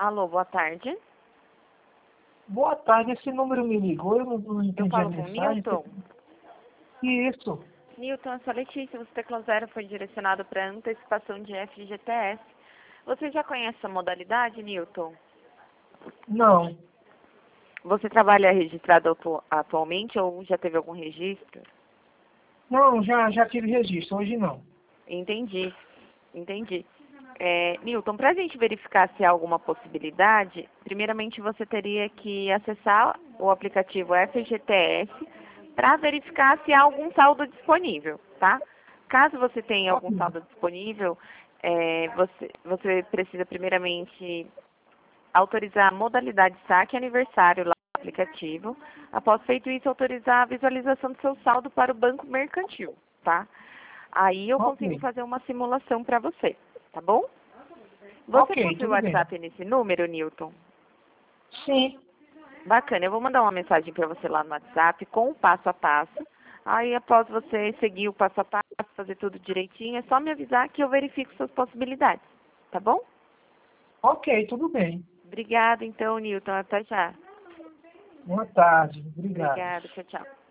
Alô, boa tarde. Boa tarde, esse número me ligou, eu não Eu entendi a falo com o mensagem. Newton. Isso. Newton, essa Letícia, você tecla 0 foi direcionado para antecipação de FGTS. Você já conhece essa modalidade, Newton? Não. Você trabalha registrado atualmente ou já teve algum registro? Não, já tive registro, hoje não. Entendi, entendi. Newton, para a gente verificar se há alguma possibilidade, primeiramente você teria que acessar o aplicativo FGTS para verificar se há algum saldo disponível, tá? Caso você tenha algum saldo disponível, você precisa primeiramente autorizar a modalidade saque aniversário lá no aplicativo. Após feito isso, autorizar a visualização do seu saldo para o banco mercantil, tá? Aí eu consigo fazer uma simulação para você, tá bom? Você possui o tudo bem. WhatsApp nesse número, Newton? Sim. Bacana, eu vou mandar uma mensagem para você lá no WhatsApp com o passo a passo. Aí após você seguir o passo a passo, fazer tudo direitinho, é só me avisar que eu verifico suas possibilidades, tá bom? Ok, tudo bem. Obrigada então, Newton, até já. Boa tarde, obrigado. Obrigada, tchau, tchau.